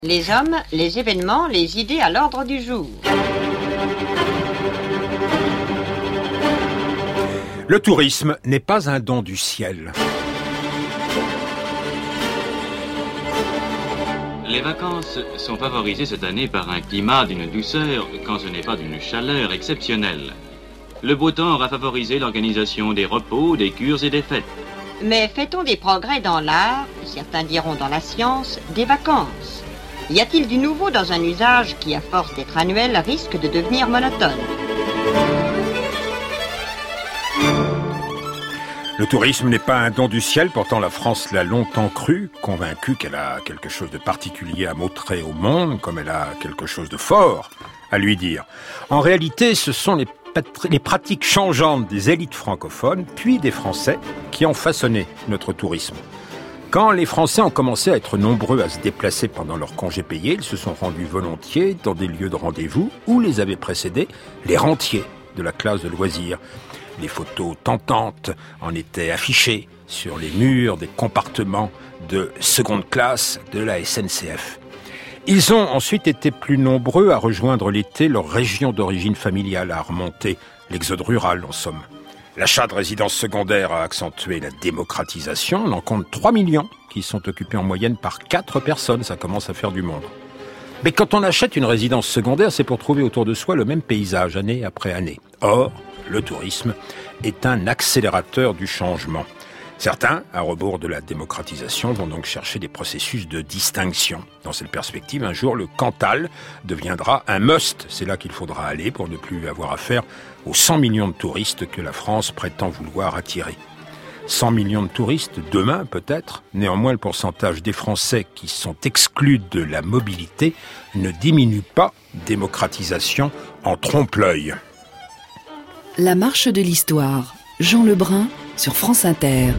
Les hommes, les événements, les idées à l'ordre du jour. Le tourisme n'est pas un don du ciel. Les vacances sont favorisées cette année par un climat d'une douceur, quand ce n'est pas d'une chaleur exceptionnelle. Le beau temps aura favorisé l'organisation des repos, des cures et des fêtes. Mais fait-on des progrès dans l'art, certains diront dans la science, des vacances? Y a-t-il du nouveau dans un usage qui, à force d'être annuel, risque de devenir monotone? Le tourisme n'est pas un don du ciel, pourtant la France l'a longtemps cru, convaincue qu'elle a quelque chose de particulier à montrer au monde, comme elle a quelque chose de fort à lui dire. En réalité, ce sont les pratiques changeantes des élites francophones, puis des Français, qui ont façonné notre tourisme. Quand les Français ont commencé à être nombreux à se déplacer pendant leurs congés payés, ils se sont rendus volontiers dans des lieux de rendez-vous où les avaient précédés les rentiers de la classe de loisirs. Les photos tentantes en étaient affichées sur les murs des compartiments de seconde classe de la SNCF. Ils ont ensuite été plus nombreux à rejoindre l'été leur région d'origine familiale, à remonter l'exode rural en somme. L'achat de résidences secondaires a accentué la démocratisation. On en compte 3 millions qui sont occupés en moyenne par 4 personnes. Ça commence à faire du monde. Mais quand on achète une résidence secondaire, c'est pour trouver autour de soi le même paysage année après année. Or, le tourisme est un accélérateur du changement. Certains, à rebours de la démocratisation, vont donc chercher des processus de distinction. Dans cette perspective, un jour, le Cantal deviendra un must. C'est là qu'il faudra aller pour ne plus avoir affaire aux 100 millions de touristes que la France prétend vouloir attirer. 100 millions de touristes, demain peut-être. Néanmoins, le pourcentage des Français qui sont exclus de la mobilité ne diminue pas. Démocratisation en trompe-l'œil. La marche de l'histoire. Jean Lebrun sur France Inter.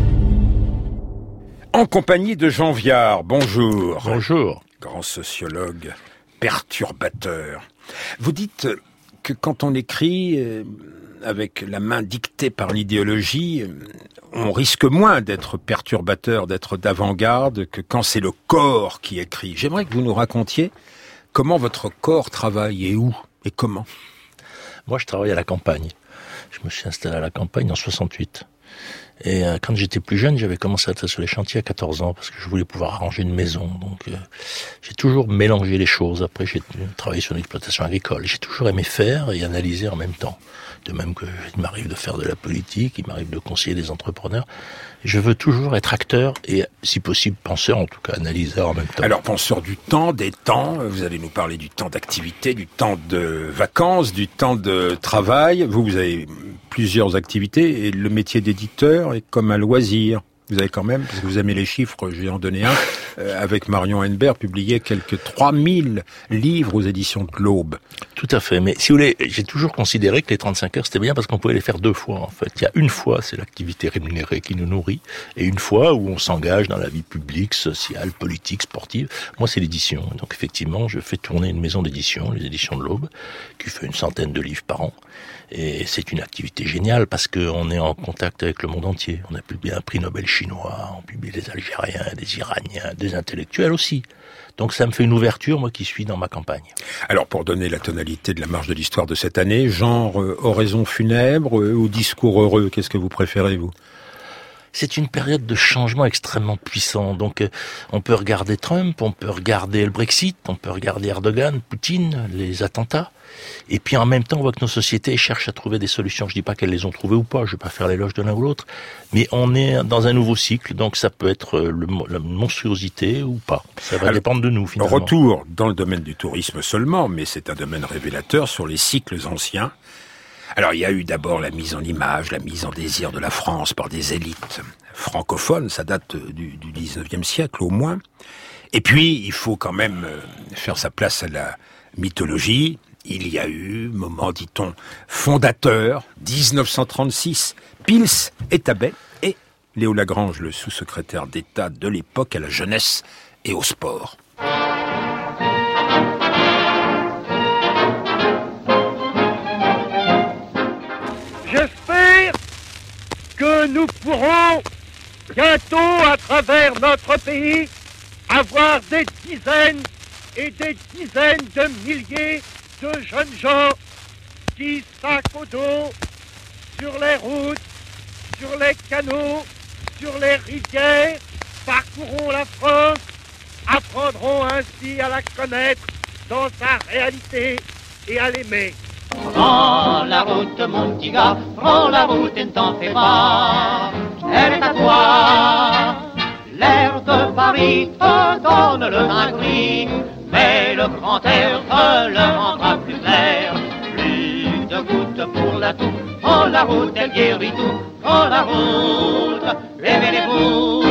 En compagnie de Jean Viard, bonjour. Bonjour. Grand sociologue, perturbateur. Vous dites que quand on écrit avec la main dictée par l'idéologie, on risque moins d'être perturbateur, d'être d'avant-garde que quand c'est le corps qui écrit. J'aimerais que vous nous racontiez comment votre corps travaille et où et comment. Moi, je travaille à la campagne. Je me suis installé à la campagne en 68. Et quand j'étais plus jeune, j'avais commencé à être sur les chantiers à 14 ans parce que je voulais pouvoir arranger une maison. Donc j'ai toujours mélangé les choses. Après, j'ai travaillé sur l'exploitation agricole. J'ai toujours aimé faire et analyser en même temps. De même que il m'arrive de faire de la politique, il m'arrive de conseiller des entrepreneurs. Je veux toujours être acteur et, si possible, penseur, en tout cas analyseur en même temps. Alors, penseur du temps, des temps, vous allez nous parler du temps d'activité, du temps de vacances, du temps de travail. Vous avez plusieurs activités et le métier d'éditeur est comme un loisir. Vous avez quand même, parce que vous aimez les chiffres, je vais en donner un, avec Marion Henneberg, publié quelques 3000 livres aux éditions de l'Aube. Tout à fait, mais si vous voulez, j'ai toujours considéré que les 35 heures c'était bien parce qu'on pouvait les faire 2 fois en fait. Il y a une fois, c'est l'activité rémunérée qui nous nourrit, et une fois où on s'engage dans la vie publique, sociale, politique, sportive. Moi, c'est l'édition. Donc effectivement, je fais tourner une maison d'édition, les éditions de l'Aube, qui fait une centaine de livres par an. Et c'est une activité géniale parce qu'on est en contact avec le monde entier. On a publié un prix Nobel chinois, on publie des Algériens, des Iraniens, des intellectuels aussi. Donc ça me fait une ouverture, moi qui suis dans ma campagne. Alors pour donner la tonalité de la marche de l'histoire de cette année, genre oraison funèbre ou discours heureux, qu'est-ce que vous préférez vous ? C'est une période de changement extrêmement puissant. Donc, on peut regarder Trump, on peut regarder le Brexit, on peut regarder Erdogan, Poutine, les attentats. Et puis, en même temps, on voit que nos sociétés cherchent à trouver des solutions. Je dis pas qu'elles les ont trouvées ou pas, je vais pas faire l'éloge de l'un ou l'autre. Mais on est dans un nouveau cycle, donc ça peut être la monstruosité ou pas. Ça va dépendre de nous, finalement. Retour dans le domaine du tourisme seulement, mais c'est un domaine révélateur sur les cycles anciens. Alors, il y a eu d'abord la mise en image, la mise en désir de la France par des élites francophones, ça date du 19e siècle au moins. Et puis, il faut quand même faire sa place à la mythologie. Il y a eu, moment, dit-on, fondateur, 1936, Pils et Tabet, et Léo Lagrange, le sous-secrétaire d'État de l'époque à la jeunesse et au sport. J'espère que nous pourrons bientôt, à travers notre pays, avoir des dizaines et des dizaines de milliers de jeunes gens qui, sac au dos, sur les routes, sur les canaux, sur les rivières, parcourront la France, apprendront ainsi à la connaître dans sa réalité et à l'aimer. Prends la route, mon petit gars, prends la route et ne t'en fais pas, elle est à toi. L'air de Paris te donne le vin gris, mais le grand air te le rendra plus clair. Plus de gouttes pour la toux, prends la route, elle guérit tout. Prends la route, révélez-vous.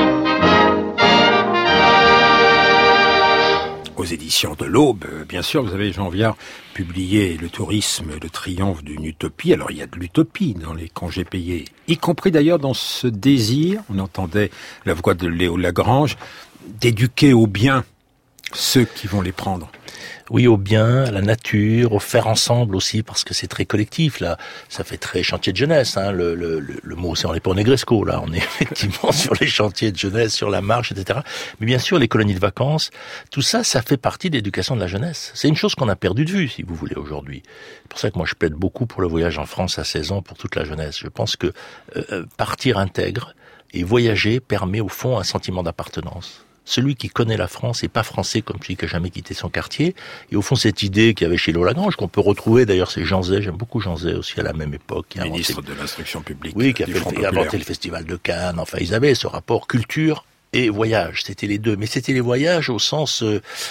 Aux éditions de l'Aube, bien sûr, vous avez, Jean Viard, publié Le tourisme, le triomphe d'une utopie. Alors, il y a de l'utopie dans les congés payés, y compris d'ailleurs dans ce désir, on entendait la voix de Léo Lagrange, d'éduquer au bien ceux qui vont les prendre. Oui, au bien, à la nature, au faire ensemble aussi, parce que c'est très collectif, là. Ça fait très chantier de jeunesse, hein. Le mot, c'est, on n'est pas au Negresco, là. On est effectivement sur les chantiers de jeunesse, sur la marche, etc. Mais bien sûr, les colonies de vacances, tout ça, ça fait partie de l'éducation de la jeunesse. C'est une chose qu'on a perdu de vue, si vous voulez, aujourd'hui. C'est pour ça que moi, je plaide beaucoup pour le voyage en France à 16 ans, pour toute la jeunesse. Je pense que partir intègre et voyager permet, au fond, un sentiment d'appartenance. Celui qui connaît la France n'est pas français comme celui qui n'a jamais quitté son quartier. Et au fond, cette idée qu'il y avait chez Léo Lagrange, qu'on peut retrouver, d'ailleurs, c'est Jean Zay, j'aime beaucoup Jean Zay aussi à la même époque. Qui ministre de l'Instruction publique. Oui, qui a inventé le Festival de Cannes. Enfin, ils avaient ce rapport culture et voyage. C'était les deux. Mais c'était les voyages au sens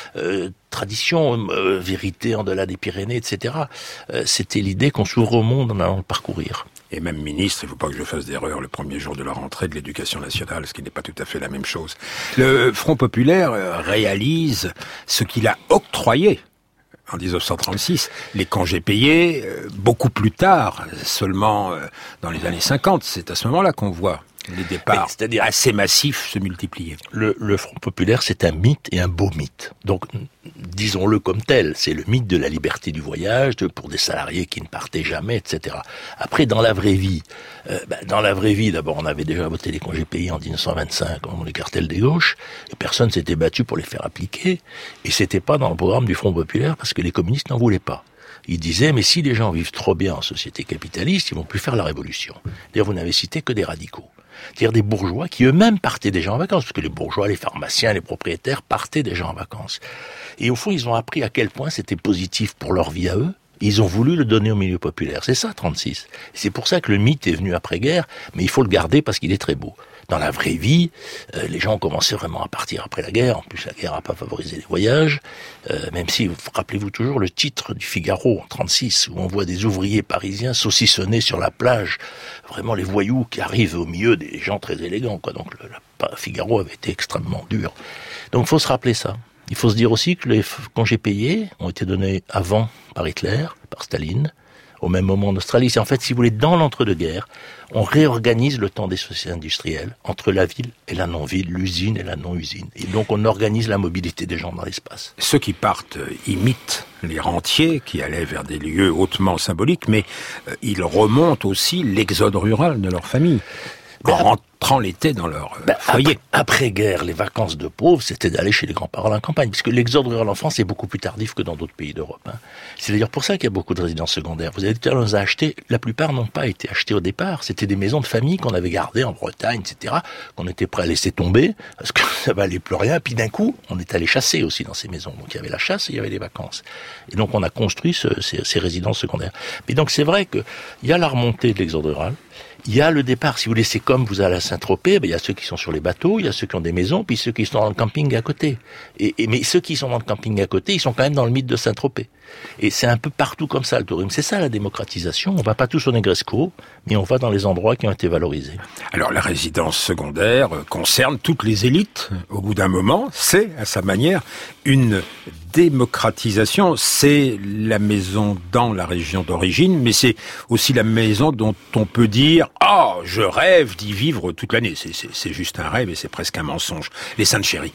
tradition, vérité en delà des Pyrénées, etc. C'était l'idée qu'on s'ouvre au monde en allant le parcourir. Et même ministre, il ne faut pas que je fasse d'erreur le premier jour de la rentrée de l'Éducation nationale, ce qui n'est pas tout à fait la même chose. Le Front populaire réalise ce qu'il a octroyé en 1936, les congés payés, beaucoup plus tard, seulement dans les années 50. C'est à ce moment-là qu'on voit les départs assez massifs se multiplier. Le Front populaire, c'est un mythe et un beau mythe. Donc, disons-le comme tel, c'est le mythe de la liberté du voyage, pour des salariés qui ne partaient jamais, etc. Après, dans la vraie vie, d'abord, on avait déjà voté les congés payés en 1925, comme les cartels des gauches, et personne s'était battu pour les faire appliquer, et c'était pas dans le programme du Front populaire parce que les communistes n'en voulaient pas. Ils disaient, mais si les gens vivent trop bien en société capitaliste, ils vont plus faire la révolution. D'ailleurs, vous n'avez cité que des radicaux. C'est-à-dire des bourgeois qui eux-mêmes partaient déjà en vacances, parce que les bourgeois, les pharmaciens, les propriétaires partaient déjà en vacances. Et au fond, ils ont appris à quel point c'était positif pour leur vie à eux. Ils ont voulu le donner au milieu populaire. C'est ça, 36. C'est pour ça que le mythe est venu après-guerre, mais il faut le garder parce qu'il est très beau. Dans la vraie vie, les gens ont commencé vraiment à partir après la guerre. En plus, la guerre n'a pas favorisé les voyages. Même si, rappelez-vous toujours le titre du Figaro en 36, où on voit des ouvriers parisiens saucissonnés sur la plage. Vraiment les voyous qui arrivent au milieu des gens très élégants, quoi. Donc, le Figaro avait été extrêmement dur. Donc, il faut se rappeler ça. Il faut se dire aussi que les congés payés ont été donnés avant par Hitler, par Staline, au même moment en Australie. C'est en fait, si vous voulez, dans l'entre-deux-guerres, on réorganise le temps des sociétés industrielles entre la ville et la non-ville, l'usine et la non-usine. Et donc, on organise la mobilité des gens dans l'espace. Ceux qui partent imitent les rentiers qui allaient vers des lieux hautement symboliques, mais ils remontent aussi l'exode rural de leur famille. En rentrant l'été dans leur foyer. Après-guerre, les vacances de pauvres, c'était d'aller chez les grands-parents en campagne, puisque l'exode rural en France est beaucoup plus tardif que dans d'autres pays d'Europe. Hein. C'est d'ailleurs pour ça qu'il y a beaucoup de résidences secondaires. Vous avez dit, on les a achetées, la plupart n'ont pas été achetées au départ. C'était des maisons de famille qu'on avait gardées en Bretagne, etc., qu'on était prêt à laisser tomber, parce que ça valait plus rien. Puis d'un coup, on est allé chasser aussi dans ces maisons. Donc il y avait la chasse et il y avait les vacances. Et donc on a construit ces résidences secondaires. Mais donc c'est vrai qu'il y a la remontée de l'exode rural. Il y a le départ, si vous voulez, c'est comme vous allez à Saint-Tropez, il y a ceux qui sont sur les bateaux, il y a ceux qui ont des maisons, puis ceux qui sont dans le camping à côté. Mais ceux qui sont dans le camping à côté, ils sont quand même dans le mythe de Saint-Tropez. Et c'est un peu partout comme ça, le tourisme. C'est ça la démocratisation. On va pas tous au Negresco, mais on va dans les endroits qui ont été valorisés. Alors la résidence secondaire concerne toutes les élites. Au bout d'un moment, c'est, à sa manière, une démocratisation. C'est la maison dans la région d'origine, mais c'est aussi la maison dont on peut dire « Ah, je rêve d'y vivre toute l'année ». C'est juste un rêve et c'est presque un mensonge. Les Saintes Chéries.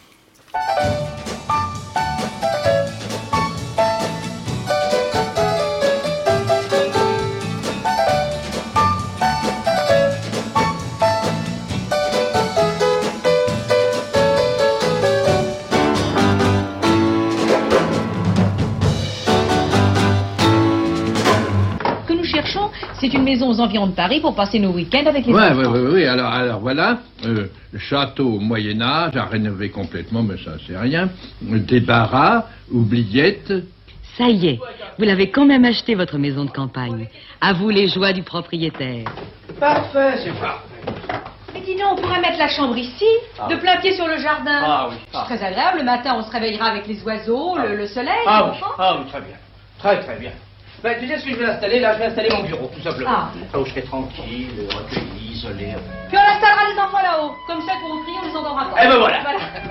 C'est une maison aux environs de Paris pour passer nos week-ends avec les enfants. Oui. Alors voilà, le château au Moyen-Âge à rénover complètement, mais ça c'est rien. Débarras, oubliettes. Ça y est, vous l'avez quand même acheté, votre maison de campagne. À vous les joies du propriétaire. Parfait, c'est parfait. Mais dis donc, on pourrait mettre la chambre ici, de plein pied sur le jardin. Ah oui. C'est très agréable, le matin on se réveillera avec les oiseaux, le soleil, les enfants. Oui, très bien. Très bien. Ben, tu sais ce que je vais installer là? Je vais installer mon bureau, tout simplement. Là où je serai tranquille, recueilli, isolé. Puis on installera des enfants là-haut. Comme ça, pour vous crier, on les entendra pas. Eh ben voilà.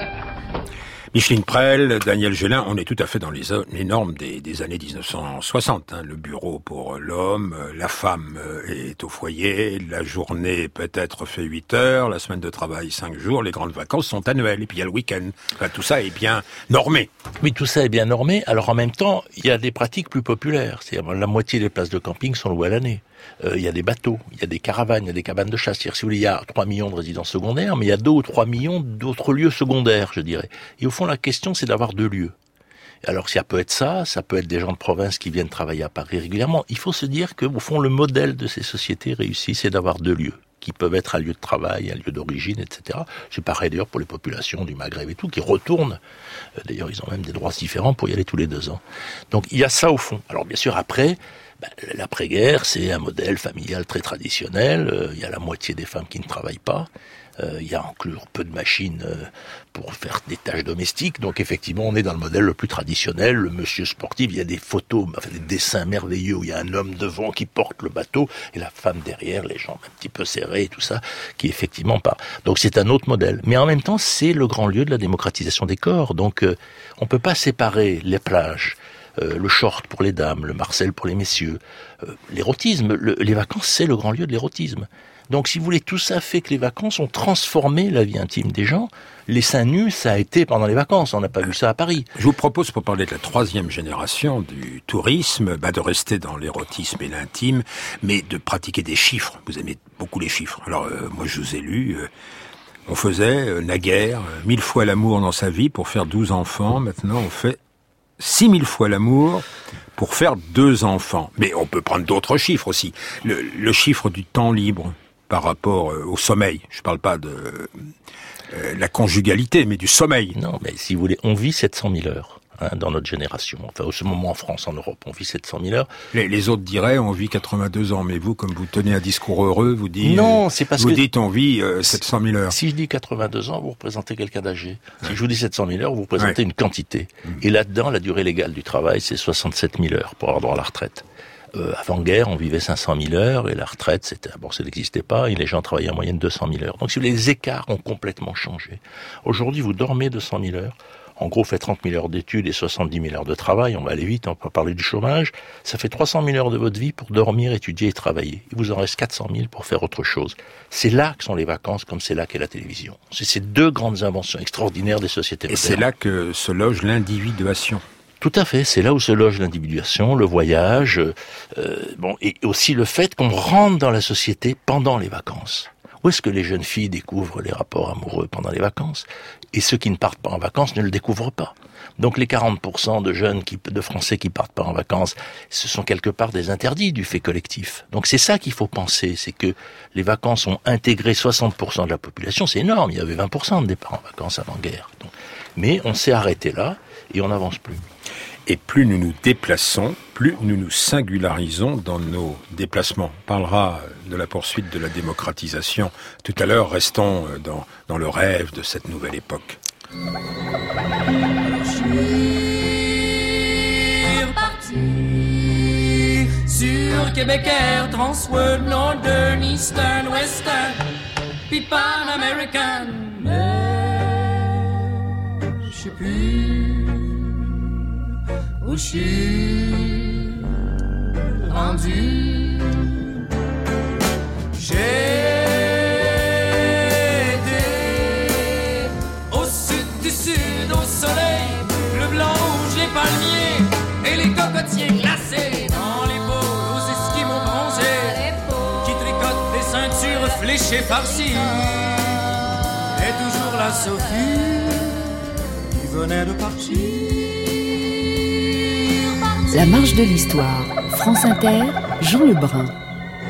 Micheline Prel, Daniel Gélin, on est tout à fait dans les normes des années 1960. Le bureau pour l'homme, la femme est au foyer, la journée peut-être fait 8 heures, la semaine de travail 5 jours, les grandes vacances sont annuelles, et puis il y a le week-end. Enfin, tout ça est bien normé. Oui, tout ça est bien normé. Alors en même temps, il y a des pratiques plus populaires. C'est-à-dire la moitié des places de camping sont louées à l'année. Il y a des bateaux, il y a des caravanes, il y a des cabanes de chasse. C'est-à-dire, si vous voulez, il y a 3 millions de résidences secondaires, mais il y a 2 ou 3 millions d'autres lieux secondaires, je dirais. Et au fond, la question, c'est d'avoir 2 lieux. Alors, ça peut être ça peut être des gens de province qui viennent travailler à Paris régulièrement. Il faut se dire que, au fond, le modèle de ces sociétés réussies, c'est d'avoir 2 lieux, qui peuvent être un lieu de travail, un lieu d'origine, etc. C'est pareil d'ailleurs pour les populations du Maghreb et tout, qui retournent. D'ailleurs, ils ont même des droits différents pour y aller tous les 2 ans. Donc, il y a ça au fond. Alors, bien sûr, après, l'après-guerre, c'est un modèle familial très traditionnel. Il y a la moitié des femmes qui ne travaillent pas. Il y a encore peu de machines pour faire des tâches domestiques. Donc effectivement, on est dans le modèle le plus traditionnel. Le monsieur sportif, il y a des photos, des dessins merveilleux où il y a un homme devant qui porte le bateau et la femme derrière, les jambes un petit peu serrées et tout ça, qui effectivement part. Donc c'est un autre modèle. Mais en même temps, c'est le grand lieu de la démocratisation des corps. Donc on peut pas séparer les plages, le short pour les dames, le marcel pour les messieurs, l'érotisme. Les vacances, c'est le grand lieu de l'érotisme. Donc, si vous voulez, tout ça fait que les vacances ont transformé la vie intime des gens. Les seins nus, ça a été pendant les vacances. On n'a pas vu ça à Paris. Je vous propose, pour parler de la 3e génération du tourisme, de rester dans l'érotisme et l'intime, mais de pratiquer des chiffres. Vous aimez beaucoup les chiffres. Alors, moi, je vous ai lu... on faisait, naguère, 1000 fois l'amour dans sa vie pour faire 12 enfants. Maintenant, on fait 6000 fois l'amour pour faire 2 enfants. Mais on peut prendre d'autres chiffres aussi. Le chiffre du temps libre par rapport au sommeil. Je parle pas de la conjugalité, mais du sommeil. Non, mais si vous voulez, on vit 700 000 heures. Dans notre génération. Enfin, au ce moment en France, en Europe, on vit 700 000 heures. Les autres diraient, on vit 82 ans. Mais vous, comme vous tenez un discours heureux, vous dites... Non, c'est parce vous que... dites, on vit 700 000 heures. Si je dis 82 ans, vous représentez quelqu'un d'âgé. Si je vous dis 700 000 heures, vous représentez une quantité. Et là-dedans, la durée légale du travail, c'est 67 000 heures pour avoir droit à la retraite. Avant-guerre, on vivait 500 000 heures et la retraite, ça n'existait pas et les gens travaillaient en moyenne 200 000 heures. Donc, si vous voulez, les écarts ont complètement changé. Aujourd'hui, vous dormez 200 000 heures. En gros, faites 30 000 heures d'études et 70 000 heures de travail. On va aller vite, on va pas parler du chômage. Ça fait 300 000 heures de votre vie pour dormir, étudier et travailler. Il vous en reste 400 000 pour faire autre chose. C'est là que sont les vacances, comme c'est là qu'est la télévision. C'est ces 2 grandes inventions extraordinaires des sociétés modernes. Et c'est là que se loge l'individuation. Tout à fait, c'est là où se loge l'individuation, le voyage, et aussi le fait qu'on rentre dans la société pendant les vacances. Où est-ce que les jeunes filles découvrent les rapports amoureux pendant les vacances? Et ceux qui ne partent pas en vacances ne le découvrent pas. Donc les 40% de jeunes de Français qui partent pas en vacances, ce sont quelque part des interdits du fait collectif. Donc c'est ça qu'il faut penser, c'est que les vacances ont intégré 60% de la population, c'est énorme, il y avait 20% de départ en vacances avant-guerre. Mais on s'est arrêté là et on n'avance plus. Et plus nous nous déplaçons, plus nous nous singularisons dans nos déplacements. On parlera de la poursuite de la démocratisation tout à l'heure. Restons dans le rêve de cette nouvelle époque. Je suis reparti sur Québec Air, Transworld, Northern, Eastern, Western, puis Pan American. Mais je sais plus où je suis rendu. J'ai été au sud du sud, au soleil, le blanc, rouge, les palmiers et les cocotiers glacés dans les pôles, aux esquimaux bronzés qui tricotent des ceintures fléchées par-ci. Et toujours la Sophie qui venait de partir. La marche de l'histoire. France Inter, Jean Lebrun.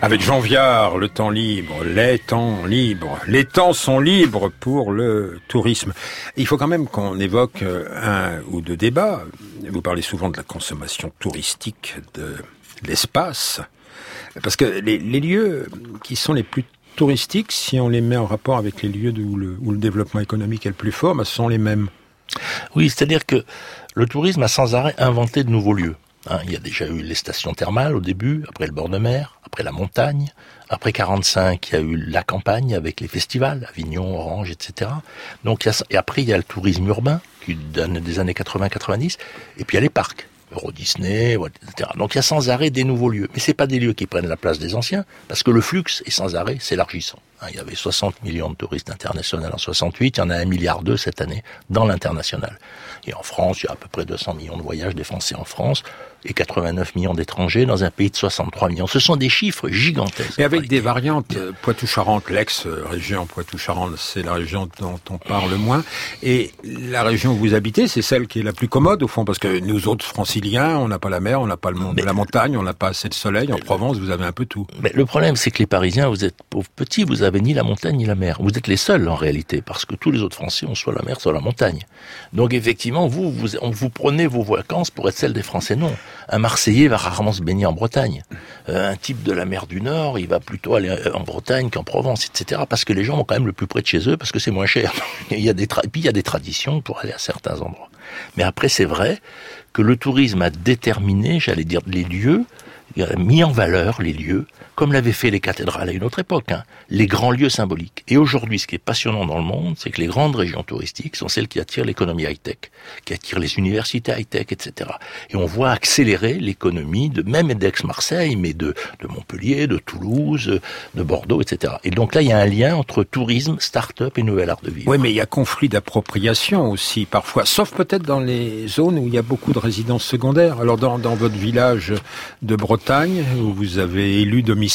Avec Jean Viard, le temps libre, les temps libres. Les temps sont libres pour le tourisme. Il faut quand même qu'on évoque un ou deux débats. Vous parlez souvent de la consommation touristique de l'espace. Parce que les lieux qui sont les plus touristiques, si on les met en rapport avec les lieux où le développement économique est le plus fort, ce sont les mêmes. Oui, c'est-à-dire que le tourisme a sans arrêt inventé de nouveaux lieux. Il y a déjà eu les stations thermales au début, après le bord de mer, après la montagne. Après 45, il y a eu la campagne avec les festivals, Avignon, Orange, etc. Donc, et après, il y a le tourisme urbain, qui date des années 80-90, et puis il y a les parcs. Euro Disney, etc. Donc il y a sans arrêt des nouveaux lieux. Mais c'est pas des lieux qui prennent la place des anciens, parce que le flux est sans arrêt s'élargissant. Il y avait 60 millions de touristes internationaux en 68, il y en a 1,2 milliard cette année dans l'international. Et en France, il y a à peu près 200 millions de voyages des Français en France, et 89 millions d'étrangers dans un pays de 63 millions. Ce sont des chiffres gigantesques. Et avec des variantes, Poitou-Charentes, l'ex-région Poitou-Charentes, c'est la région dont on parle moins. Et la région où vous habitez, c'est celle qui est la plus commode, au fond, parce que nous autres franciliens, on n'a pas la mer, on n'a pas le monde de la montagne, on n'a pas assez de soleil. En Provence, vous avez un peu tout. Mais le problème, c'est que les Parisiens, vous êtes pauvres petits, vous avez ni la montagne ni la mer. Vous êtes les seuls, en réalité, parce que tous les autres Français ont soit la mer, soit la montagne. Donc, effectivement, vous prenez vos vacances pour être celles des Français, non. Un Marseillais va rarement se baigner en Bretagne. Un type de la mer du Nord, il va plutôt aller en Bretagne qu'en Provence, etc. Parce que les gens vont quand même le plus près de chez eux, parce que c'est moins cher. Puis il y a des traditions pour aller à certains endroits. Mais après, c'est vrai que le tourisme a déterminé, j'allais dire, les lieux, il a mis en valeur les lieux, comme l'avaient fait les cathédrales à une autre époque, les grands lieux symboliques. Et aujourd'hui, ce qui est passionnant dans le monde, c'est que les grandes régions touristiques sont celles qui attirent l'économie high-tech, qui attirent les universités high-tech, etc. Et on voit accélérer l'économie de même d'Aix-Marseille, mais de Montpellier, de Toulouse, de Bordeaux, etc. Et donc là, il y a un lien entre tourisme, start-up et nouvel art de vivre. Oui, mais il y a conflit d'appropriation aussi, parfois, sauf peut-être dans les zones où il y a beaucoup de résidences secondaires. Alors dans votre village de Bretagne, où vous avez élu domicile,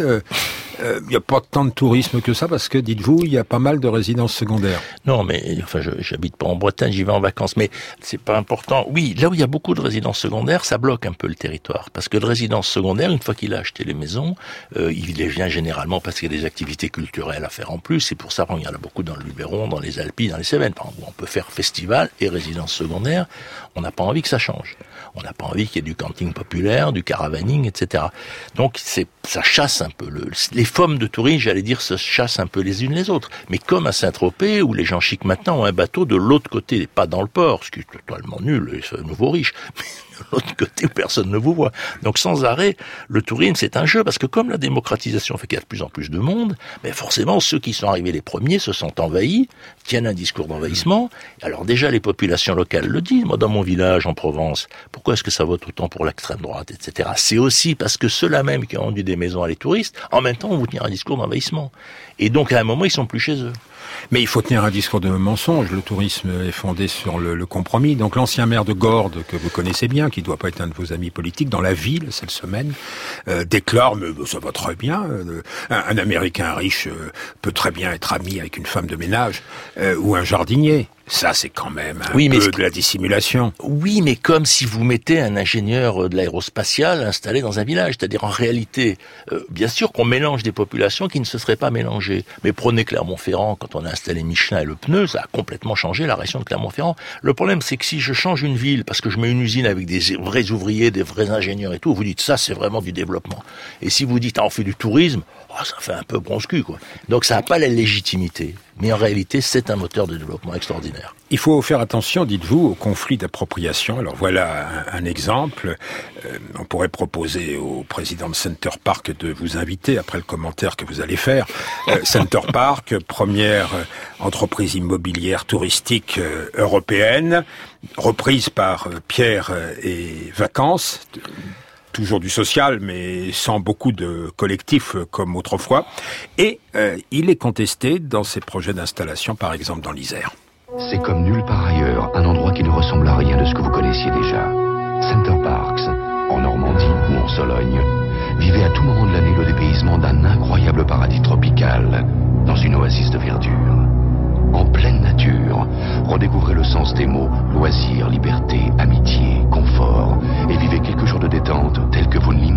il n'y a pas tant de tourisme que ça, parce que, dites-vous, il y a pas mal de résidences secondaires. Non, mais enfin, j'habite pas en Bretagne, j'y vais en vacances, mais c'est pas important. Oui, là où il y a beaucoup de résidences secondaires, ça bloque un peu le territoire, parce que le résidence secondaire, une fois qu'il a acheté les maisons, il les vient généralement parce qu'il y a des activités culturelles à faire en plus. C'est pour ça qu'il y en a beaucoup dans le Luberon, dans les Alpes, dans les Cévennes, où on peut faire festival et résidence secondaire. On n'a pas envie que ça change. On n'a pas envie qu'il y ait du camping populaire, du caravaning, etc. Donc ça chasse un peu. Les formes de tourisme, j'allais dire, se chassent un peu les unes les autres. Mais comme à Saint-Tropez, où les gens chics maintenant ont un bateau de l'autre côté, pas dans le port, ce qui est totalement nul, c'est nouveau riche, mais de l'autre côté où personne ne vous voit. Donc sans arrêt, le tourisme, c'est un jeu, parce que comme la démocratisation fait qu'il y a de plus en plus de monde, mais forcément, ceux qui sont arrivés les premiers se sentent envahis, tiennent un discours d'envahissement. Alors déjà, les populations locales le disent. Moi, dans mon village, en Provence, pourquoi est-ce que ça vote autant pour l'extrême droite, etc. C'est aussi parce que ceux-là même qui ont rendu des maisons à les touristes, en même temps, on vous tient un discours d'envahissement. Et donc, à un moment, ils sont plus chez eux. Mais il faut tenir un discours de mensonge. Le tourisme est fondé sur le compromis. Donc l'ancien maire de Gordes, que vous connaissez bien, qui doit pas être un de vos amis politiques, dans la ville, cette semaine, déclare, mais ça va très bien, un Américain riche peut très bien être ami avec une femme de ménage, ou un jardinier. Ça, c'est quand même un peu de la dissimulation. Oui, mais comme si vous mettez un ingénieur de l'aérospatiale installé dans un village. C'est-à-dire, en réalité, bien sûr qu'on mélange des populations qui ne se seraient pas mélangées. Mais prenez Clermont-Ferrand, quand on a installé Michelin et le pneu, ça a complètement changé la région de Clermont-Ferrand. Le problème, c'est que si je change une ville, parce que je mets une usine avec des vrais ouvriers, des vrais ingénieurs et tout, vous dites, ça, c'est vraiment du développement. Et si vous dites, on fait du tourisme, ça fait un peu bronze-cul, quoi. Donc ça n'a pas la légitimité. Mais en réalité, c'est un moteur de développement extraordinaire. Il faut faire attention, dites-vous, au conflit d'appropriation. Alors voilà un exemple. On pourrait proposer au président de Center Parcs de vous inviter, après le commentaire que vous allez faire. Center Parcs, première entreprise immobilière touristique européenne, reprise par Pierre et Vacances, toujours du social, mais sans beaucoup de collectifs comme autrefois. Et il est contesté dans ses projets d'installation, par exemple dans l'Isère. C'est comme nulle part ailleurs, un endroit qui ne ressemble à rien de ce que vous connaissiez déjà. Center Parcs, en Normandie ou en Sologne, vivait à tout moment de l'année le dépaysement d'un incroyable paradis tropical, dans une oasis de verdure. En pleine nature, redécouvrez le sens des mots loisirs, liberté, amitié, confort, et vivez quelques jours de détente tels que vous ne l'imaginiez pas.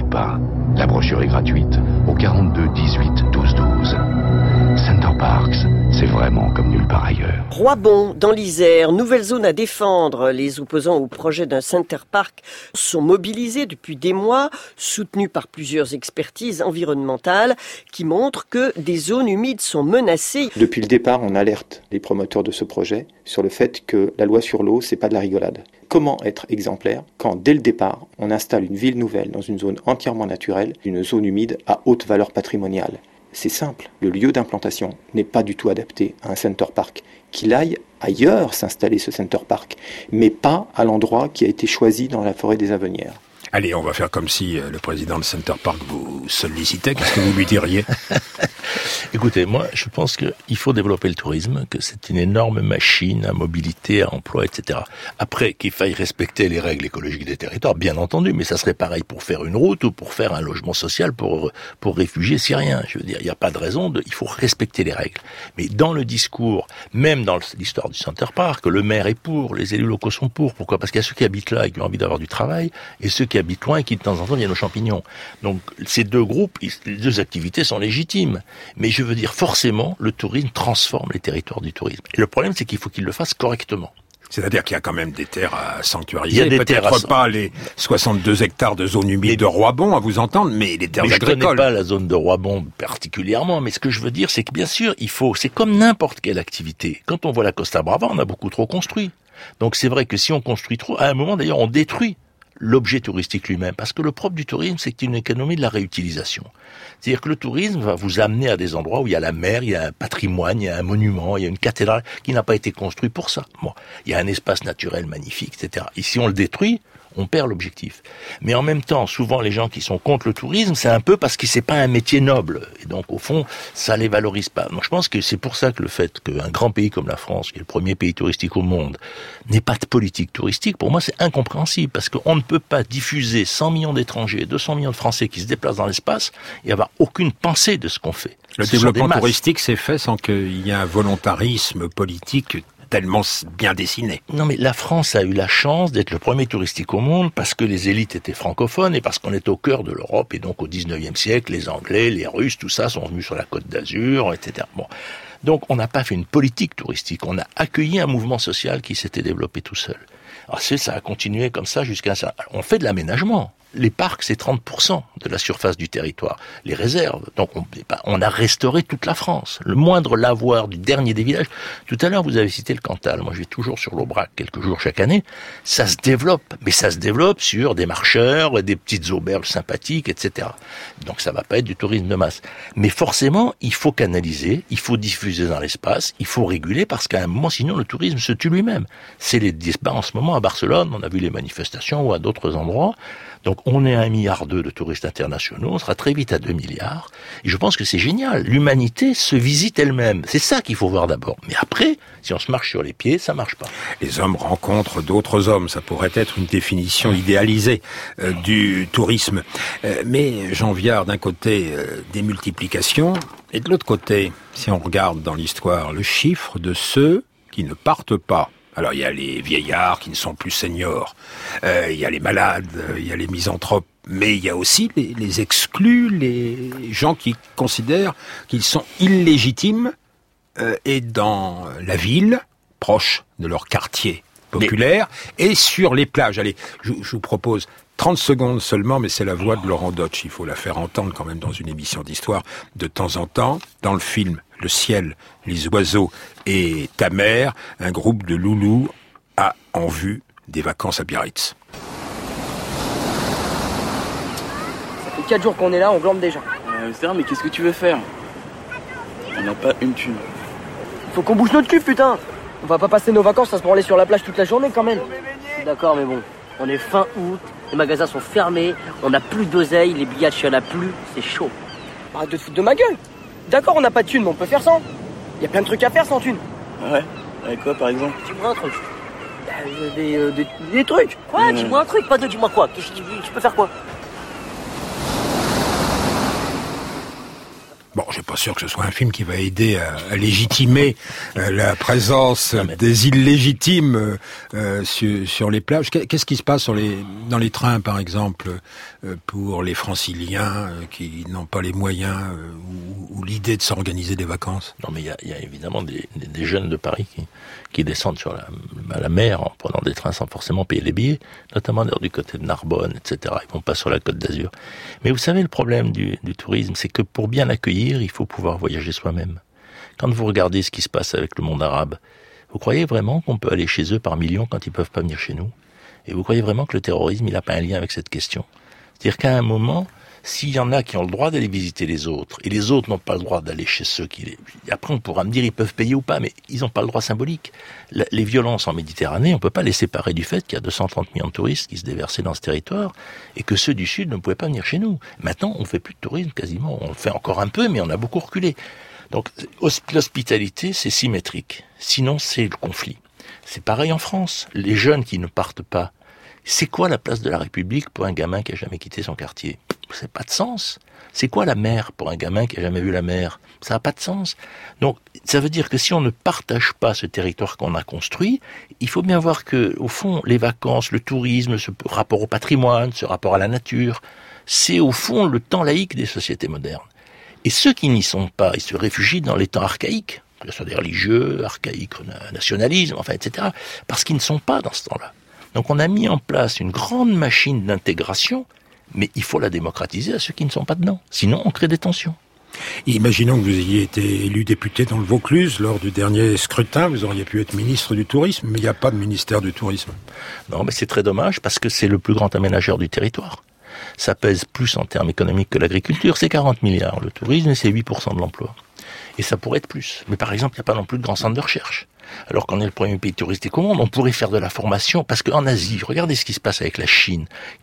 pas. La brochure est gratuite au 42 18 12 12. Center Parcs, c'est vraiment comme nulle part ailleurs. Roibon, dans l'Isère, nouvelle zone à défendre. Les opposants au projet d'un Center Park sont mobilisés depuis des mois, soutenus par plusieurs expertises environnementales qui montrent que des zones humides sont menacées. Depuis le départ, on alerte les promoteurs de ce projet sur le fait que la loi sur l'eau, c'est pas de la rigolade. Comment être exemplaire quand, dès le départ, on installe une ville nouvelle dans une zone entièrement naturelle, une zone humide à haute valeur patrimoniale? C'est simple, le lieu d'implantation n'est pas du tout adapté à un Center Park. Qu'il aille ailleurs s'installer ce Center Park, mais pas à l'endroit qui a été choisi dans la forêt des Avenières. Allez, on va faire comme si le président de Center Park vous sollicitait. Qu'est-ce que vous lui diriez? Écoutez, moi, je pense qu'il faut développer le tourisme, que c'est une énorme machine à mobilité, à emploi, etc. Après, qu'il faille respecter les règles écologiques des territoires, bien entendu, mais ça serait pareil pour faire une route ou pour faire un logement social pour réfugiés syriens. Je veux dire, il n'y a pas de raison il faut respecter les règles. Mais dans le discours, même dans l'histoire du Center Park, le maire est pour, les élus locaux sont pour. Pourquoi? Parce qu'il y a ceux qui habitent là et qui ont envie d'avoir du travail, et ceux qui habitent loin et qui de temps en temps viennent aux champignons. Donc, ces deux groupes, les deux activités sont légitimes. Mais je veux dire, forcément, le tourisme transforme les territoires du tourisme. Et le problème, c'est qu'il faut qu'il le fasse correctement. C'est-à-dire qu'il y a quand même des terres à sanctuariser. Il y a des peut-être pas les 62 hectares de zone humide de Roibon, à vous entendre, mais les terres agricoles. Je ne connais pas la zone de Roibon particulièrement, mais ce que je veux dire, c'est que bien sûr, c'est comme n'importe quelle activité. Quand on voit la Costa Brava, on a beaucoup trop construit. Donc c'est vrai que si on construit trop, à un moment d'ailleurs, on détruit l'objet touristique lui-même. Parce que le propre du tourisme, c'est une économie de la réutilisation. C'est-à-dire que le tourisme va vous amener à des endroits où il y a la mer, il y a un patrimoine, il y a un monument, il y a une cathédrale qui n'a pas été construite pour ça. Bon, il y a un espace naturel magnifique, etc. Et si on le détruit, on perd l'objectif. Mais en même temps, souvent les gens qui sont contre le tourisme, c'est un peu parce que c'est pas un métier noble. Et donc au fond, ça les valorise pas. Donc je pense que c'est pour ça que le fait qu'un grand pays comme la France, qui est le premier pays touristique au monde, n'ait pas de politique touristique, pour moi c'est incompréhensible. Parce qu'on ne peut pas diffuser 100 millions d'étrangers, 200 millions de Français qui se déplacent dans l'espace et avoir aucune pensée de ce qu'on fait. Le développement touristique s'est fait sans qu'il y ait un volontarisme politique tellement bien dessiné. Non mais la France a eu la chance d'être le premier touristique au monde parce que les élites étaient francophones et parce qu'on est au cœur de l'Europe et donc au 19e siècle, les Anglais, les Russes, tout ça sont venus sur la Côte d'Azur, etc. Bon. Donc on n'a pas fait une politique touristique, on a accueilli un mouvement social qui s'était développé tout seul. Alors ça a continué comme ça jusqu'à ça. On fait de l'aménagement. Les parcs, c'est 30% de la surface du territoire. Les réserves, donc on a restauré toute la France. Le moindre lavoir du dernier des villages. Tout à l'heure, vous avez cité le Cantal. Moi, je vais toujours sur l'Aubrac quelques jours chaque année. Ça se développe, mais ça se développe sur des marcheurs, des petites auberges sympathiques, etc. Donc ça va pas être du tourisme de masse. Mais forcément, il faut canaliser, il faut diffuser dans l'espace, il faut réguler parce qu'à un moment, sinon, le tourisme se tue lui-même. C'est les débats en ce moment à Barcelone, on a vu les manifestations ou à d'autres endroits. Donc on est à 1,2 milliard de touristes internationaux, on sera très vite à 2 milliards. Et je pense que c'est génial. L'humanité se visite elle-même. C'est ça qu'il faut voir d'abord. Mais après, si on se marche sur les pieds, ça marche pas. Les hommes rencontrent d'autres hommes. Ça pourrait être une définition idéalisée du tourisme. Mais Jean Viard, d'un côté, des multiplications, et de l'autre côté, si on regarde dans l'histoire le chiffre de ceux qui ne partent pas. Alors il y a les vieillards qui ne sont plus seniors, il y a les malades, il y a les misanthropes, mais il y a aussi les exclus, les gens qui considèrent qu'ils sont illégitimes et dans la ville, proche de leur quartier populaire, et sur les plages. Allez, je vous propose 30 secondes seulement, mais c'est la voix de Laurent Deutsch. Il faut la faire entendre quand même dans une émission d'histoire de temps en temps. Dans le film Le ciel, les oiseaux et ta mère, un groupe de loulous a en vue des vacances à Biarritz. Ça fait 4 jours qu'on est là, on glande déjà. C'est vrai, mais qu'est-ce que tu veux faire? On n'a pas une thune. Faut qu'on bouge notre cul, putain. On va pas passer nos vacances à se branler sur la plage toute la journée quand même. D'accord, mais bon, on est fin août, les magasins sont fermés, on n'a plus d'oseille, les billets, il y en a plus, c'est chaud. Arrête de te foutre de ma gueule. D'accord, on n'a pas de thune, mais on peut faire sans. Il y a plein de trucs à faire sans thune. Ouais, avec quoi par exemple? Dis-moi un truc. Des trucs. Quoi? Dis-moi un truc, pas de dis-moi quoi. Tu peux faire quoi? Bon, j'ai pas sûr que ce soit un film qui va aider à légitimer la présence des illégitimes sur les plages. Qu'est-ce qui se passe dans les trains, par exemple, pour les franciliens qui n'ont pas les moyens ou l'idée de s'organiser des vacances? Non, mais il y a évidemment des jeunes de Paris qui descendent sur la mer en prenant des trains sans forcément payer les billets, notamment du côté de Narbonne, etc. Ils vont pas sur la Côte d'Azur. Mais vous savez, le problème du tourisme, c'est que pour bien accueillir, il faut pouvoir voyager soi-même. Quand vous regardez ce qui se passe avec le monde arabe, vous croyez vraiment qu'on peut aller chez eux par millions quand ils peuvent pas venir chez nous? Et vous croyez vraiment que le terrorisme, il n'a pas un lien avec cette question? C'est-à-dire qu'à un moment, s'il y en a qui ont le droit d'aller visiter les autres, et les autres n'ont pas le droit d'aller chez ceux qui... Après, on pourra me dire ils peuvent payer ou pas, mais ils n'ont pas le droit symbolique. Les violences en Méditerranée, on ne peut pas les séparer du fait qu'il y a 230 millions de touristes qui se déversaient dans ce territoire, et que ceux du Sud ne pouvaient pas venir chez nous. Maintenant, on ne fait plus de tourisme quasiment. On le fait encore un peu, mais on a beaucoup reculé. Donc, l'hospitalité, c'est symétrique. Sinon, c'est le conflit. C'est pareil en France. Les jeunes qui ne partent pas, c'est quoi la place de la République pour un gamin qui a jamais quitté son quartier? Ça n'a pas de sens. C'est quoi la mer pour un gamin qui a jamais vu la mer? Ça n'a pas de sens. Donc, ça veut dire que si on ne partage pas ce territoire qu'on a construit, il faut bien voir que, au fond, les vacances, le tourisme, ce rapport au patrimoine, ce rapport à la nature, c'est au fond le temps laïque des sociétés modernes. Et ceux qui n'y sont pas, ils se réfugient dans les temps archaïques, que ce soit des religieux, archaïques, nationalisme, enfin, etc., parce qu'ils ne sont pas dans ce temps-là. Donc on a mis en place une grande machine d'intégration, mais il faut la démocratiser à ceux qui ne sont pas dedans. Sinon, on crée des tensions. Imaginons que vous ayez été élu député dans le Vaucluse lors du dernier scrutin, vous auriez pu être ministre du Tourisme, mais il n'y a pas de ministère du Tourisme. Non, mais c'est très dommage parce que c'est le plus grand aménageur du territoire. Ça pèse plus en termes économiques que l'agriculture, c'est 40 milliards. Le tourisme, c'est 8% de l'emploi. Et ça pourrait être plus. Mais par exemple, il n'y a pas non plus de grand centre de recherche. Alors qu'on est le premier pays touristique au monde, on pourrait faire de la formation, parce qu'en Asie, regardez ce qui se passe avec la Chine,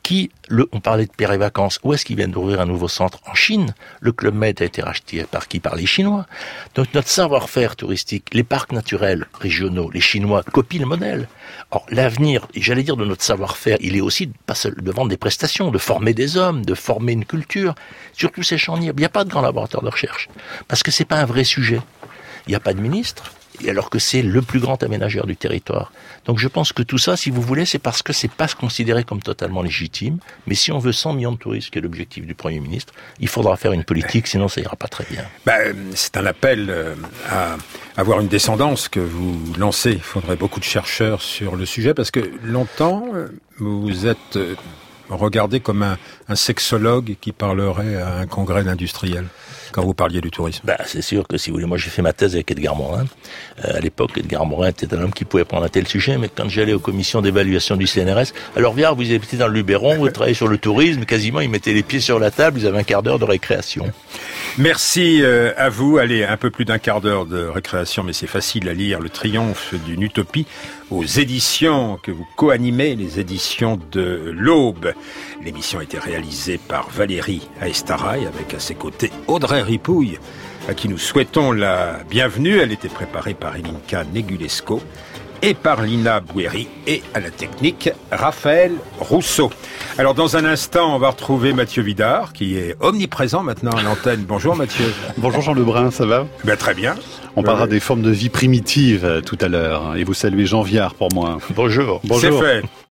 on parlait de Père et Vacances, où est-ce qu'ils viennent d'ouvrir un nouveau centre? En Chine. Le Club Med a été racheté par qui? Par les Chinois. Donc notre savoir-faire touristique, les parcs naturels régionaux, les Chinois copient le modèle. Or, l'avenir, j'allais dire de notre savoir-faire, il est aussi de vendre des prestations, de former des hommes, de former une culture. Sur tous ces champs, il n'y a pas de grand laboratoire de recherche, parce que c'est pas un vrai sujet. Il n'y a pas de ministre. Et alors que c'est le plus grand aménageur du territoire. Donc je pense que tout ça, si vous voulez, c'est parce que c'est pas considéré comme totalement légitime. Mais si on veut 100 millions de touristes, qui est l'objectif du Premier ministre, il faudra faire une politique, sinon ça ira pas très bien. C'est un appel à avoir une descendance que vous lancez. Il faudrait beaucoup de chercheurs sur le sujet, parce que longtemps, vous êtes regardé comme un sexologue qui parlerait à un congrès d'industriels. Quand vous parliez du tourisme. C'est sûr que si vous voulez, moi j'ai fait ma thèse avec Edgar Morin. À l'époque, Edgar Morin était un homme qui pouvait prendre un tel sujet, mais quand j'allais aux commissions d'évaluation du CNRS, alors bien, vous étiez dans le Luberon, vous travaillez sur le tourisme, quasiment ils mettaient les pieds sur la table, ils avaient un quart d'heure de récréation. Merci à vous. Allez, un peu plus d'un quart d'heure de récréation, mais c'est facile à lire. Le triomphe d'une utopie aux éditions que vous co-animez, les éditions de l'Aube. L'émission a été réalisée par Valérie Aestaraï, avec à ses côtés Audrey Ripouille, à qui nous souhaitons la bienvenue. Elle était préparée par Elinka Negulesco et par Lina Bouéry, et à la technique, Raphaël Rousseau. Alors dans un instant, on va retrouver Mathieu Vidard, qui est omniprésent maintenant à l'antenne. Bonjour Mathieu. Bonjour Jean Lebrun, ça va? Très bien. On parlera des formes de vie primitives tout à l'heure, et vous saluez Jean Viard pour moi. Bonjour. C'est fait.